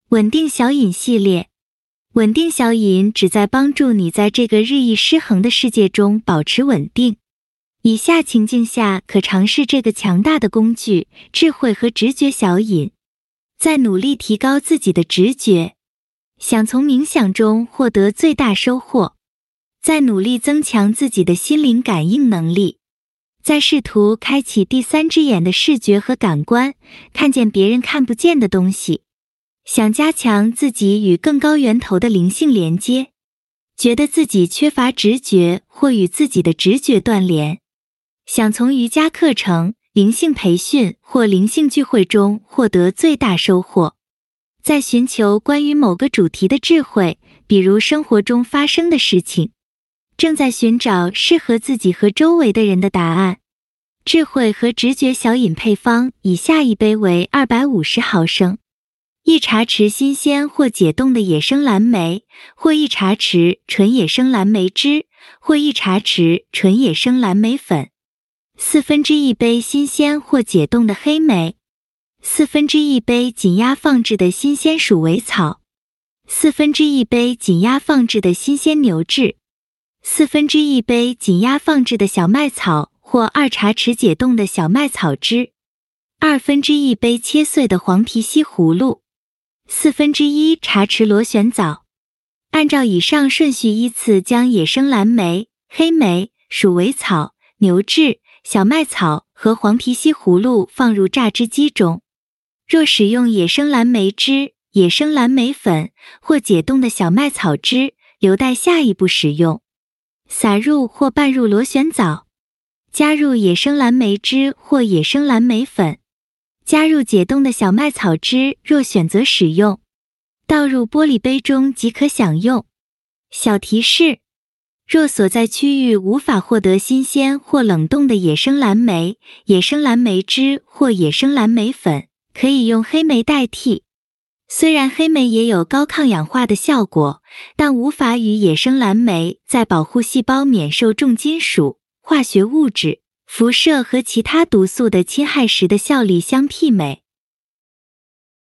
稳定小饮系列。稳定小饮旨在帮助你在这个日益失衡的世界中保持稳定。以下情境下可尝试这个强大的工具——智慧和直觉小饮。在努力提高自己的直觉，想从冥想中获得最大收获，在努力增强自己的心灵感应能力，在试图开启第三只眼的视觉和感官，看见别人看不见的东西，想加强自己与更高源头的灵性连接，觉得自己缺乏直觉或与自己的直觉断联，想从瑜伽课程、灵性培训或灵性聚会中获得最大收获，在寻求关于某个主题的智慧，比如生活中发生的事情，正在寻找适合自己和周围的人的答案。智慧和直觉小饮配方：以下一杯为250毫升，一茶匙新鲜或解冻的野生蓝莓，或一茶匙纯野生蓝莓汁，或一茶匙纯野生蓝莓粉，1/4杯新鲜或解冻的黑莓，1/4杯紧压放置的新鲜鼠尾草，1/4杯紧压放置的新鲜牛至，1/4杯紧压放置的小麦草或2茶匙解冻的小麦草汁，1/2杯切碎的黄皮西葫芦，1/4茶匙螺旋藻。按照以上顺序依次将野生蓝莓、黑莓、鼠尾草、牛至、小麦草和黄皮西葫芦放入榨汁机中。若使用野生蓝莓汁、野生蓝莓粉或解冻的小麦草汁，留待下一步使用。撒入或拌入螺旋藻，加入野生蓝莓汁或野生蓝莓粉，加入解冻的小麦草汁，若选择使用，倒入玻璃杯中即可享用。小提示：若所在区域无法获得新鲜或冷冻的野生蓝莓、野生蓝莓汁或野生蓝莓粉，可以用黑莓代替。虽然黑莓也有高抗氧化的效果，但无法与野生蓝莓在保护细胞免受重金属、化学物质、辐射和其他毒素的侵害时的效力相媲美。